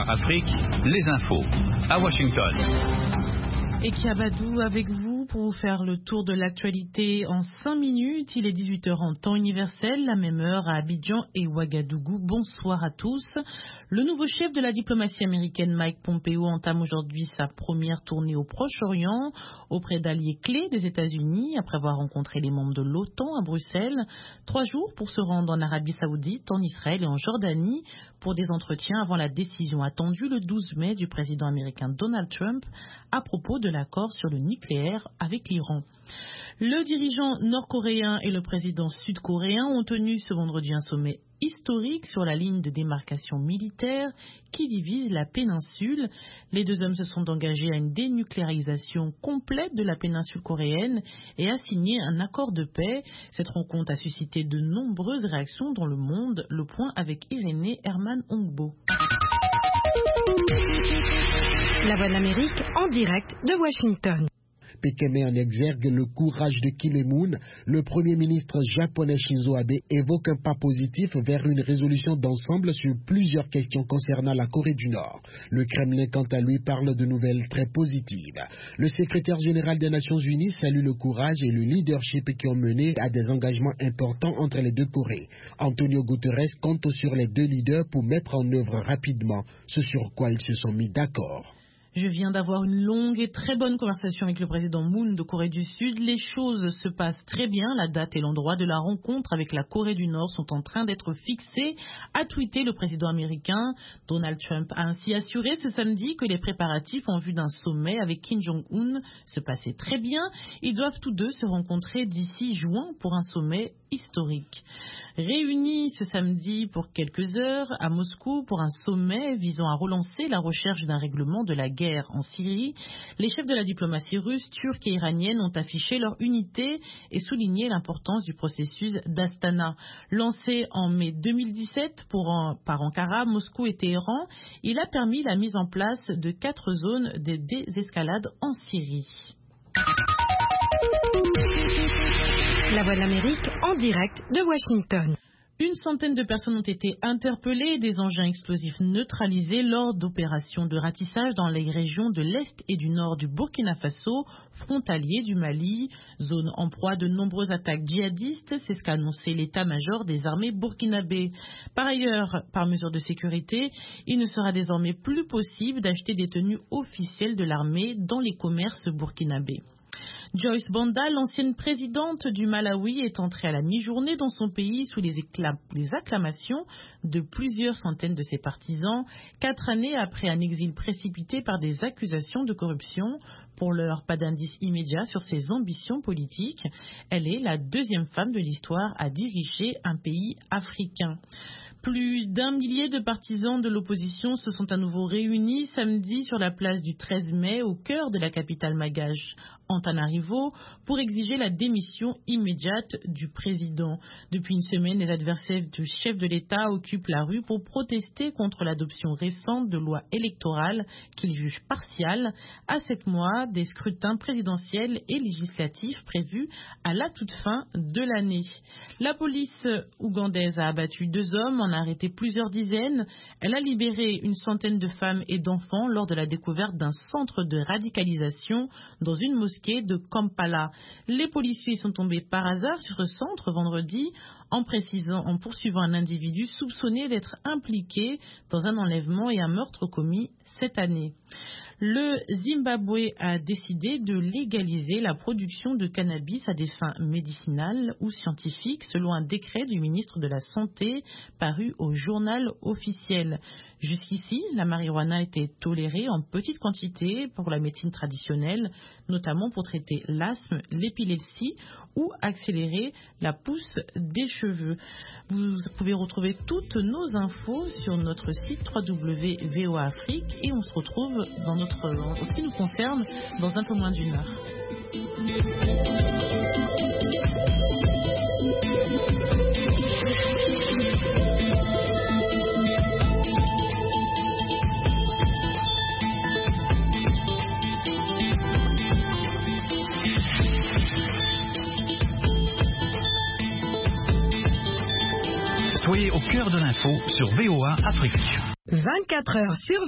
Afrique, les infos à Washington. Et Kiabadou avec vous pour vous faire le tour de l'actualité en 5 minutes. Il est 18h en temps universel, la même heure à Abidjan et Ouagadougou. Bonsoir à tous. Le nouveau chef de la diplomatie américaine, Mike Pompeo, entame aujourd'hui sa première tournée au Proche-Orient auprès d'alliés clés des États-Unis après avoir rencontré les membres de l'OTAN à Bruxelles. 3 jours pour se rendre en Arabie Saoudite, en Israël et en Jordanie pour des entretiens avant la décision attendue le 12 mai du président américain Donald Trump à propos de l'accord sur le nucléaire avec l'Iran. Le dirigeant nord-coréen et le président sud-coréen ont tenu ce vendredi un sommet historique sur la ligne de démarcation militaire qui divise la péninsule. Les deux hommes se sont engagés à une dénucléarisation complète de la péninsule coréenne et à signer un accord de paix. Cette rencontre a suscité de nombreuses réactions dans le monde. Le point avec Irénée Herman Ongbo. La Voix de l'Amérique en direct de Washington. Pékin met en exergue le courage de Kim Il-moon. Le Premier ministre japonais Shinzo Abe évoque un pas positif vers une résolution d'ensemble sur plusieurs questions concernant la Corée du Nord. Le Kremlin, quant à lui, parle de nouvelles très positives. Le secrétaire général des Nations Unies salue le courage et le leadership qui ont mené à des engagements importants entre les deux Corées. Antonio Guterres compte sur les deux leaders pour mettre en œuvre rapidement ce sur quoi ils se sont mis d'accord. Je viens d'avoir une longue et très bonne conversation avec le président Moon de Corée du Sud. Les choses se passent très bien. La date et l'endroit de la rencontre avec la Corée du Nord sont en train d'être fixés, a tweeté le président américain. Donald Trump a ainsi assuré ce samedi que les préparatifs en vue d'un sommet avec Kim Jong-un se passaient très bien. Ils doivent tous deux se rencontrer d'ici juin pour un sommet historique. Réunis ce samedi pour quelques heures à Moscou pour un sommet visant à relancer la recherche d'un règlement de la guerre en Syrie, les chefs de la diplomatie russe, turque et iranienne ont affiché leur unité et souligné l'importance du processus d'Astana. Lancé en mai 2017 par Ankara, Moscou et Téhéran, il a permis la mise en place de 4 zones de désescalade en Syrie. La Voix de l'Amérique en direct de Washington. Une centaine de personnes ont été interpellées et des engins explosifs neutralisés lors d'opérations de ratissage dans les régions de l'Est et du Nord du Burkina Faso, frontalier du Mali, zone en proie de nombreuses attaques djihadistes, c'est ce qu'a annoncé l'état-major des armées burkinabées. Par ailleurs, par mesure de sécurité, il ne sera désormais plus possible d'acheter des tenues officielles de l'armée dans les commerces burkinabés. Joyce Banda, l'ancienne présidente du Malawi, est entrée à la mi-journée dans son pays sous les acclamations de plusieurs centaines de ses partisans, 4 années après un exil précipité par des accusations de corruption. Pour l'heure, pas d'indice immédiat sur ses ambitions politiques. Elle est la 2e femme de l'histoire à diriger un pays africain. Plus d'1 millier de partisans de l'opposition se sont à nouveau réunis samedi sur la place du 13 mai au cœur de la capitale malgache, Antananarivo, pour exiger la démission immédiate du président. Depuis une semaine, les adversaires du chef de l'État occupent la rue pour protester contre l'adoption récente de lois électorales qu'ils jugent partiales à 7 mois des scrutins présidentiels et législatifs prévus à la toute fin de l'année. La police ougandaise a abattu 2 hommes, en a arrêté plusieurs dizaines. Elle a libéré une centaine de femmes et d'enfants lors de la découverte d'un centre de radicalisation dans une mosquée de Kampala. Les policiers sont tombés par hasard sur ce centre vendredi en poursuivant un individu soupçonné d'être impliqué dans un enlèvement et un meurtre commis cette année. Le Zimbabwe a décidé de légaliser la production de cannabis à des fins médicinales ou scientifiques selon un décret du ministre de la Santé paru au journal officiel. Jusqu'ici, la marijuana était tolérée en petite quantité pour la médecine traditionnelle, notamment pour traiter l'asthme, l'épilepsie ou accélérer la pousse des cheveux. Vous pouvez retrouver toutes nos infos sur notre site www.voa Afrique et on se retrouve en ce qui nous concerne dans un peu moins d'1 heure. Soyez au cœur de l'info sur VOA Afrique. 24 heures sur